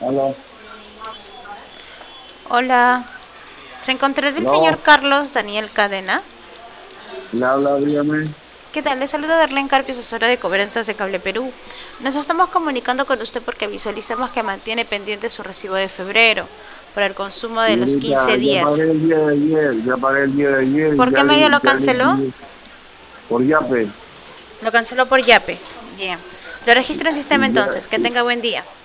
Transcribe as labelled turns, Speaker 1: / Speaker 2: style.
Speaker 1: Aló,
Speaker 2: Hola, ¿se encontrará el señor
Speaker 1: no,
Speaker 2: Carlos Daniel Cadena?
Speaker 1: le habla, dígame.
Speaker 2: ¿Qué tal? Le saluda Darlene Carpio, asesora de cobranzas de Cable Perú. Nos estamos comunicando con usted porque visualizamos que mantiene pendiente su recibo de febrero por el consumo de los
Speaker 1: Señorita,
Speaker 2: 15
Speaker 1: ya pagué
Speaker 2: días.
Speaker 1: el día de ayer, ya pagué el día de ayer y
Speaker 2: ¿Por qué medio lo
Speaker 1: ya le
Speaker 2: canceló?
Speaker 1: envié por Yape.
Speaker 2: Lo canceló por Yape. Bien. Lo registro en sistema
Speaker 1: Y ya,
Speaker 2: entonces. Que tenga buen día.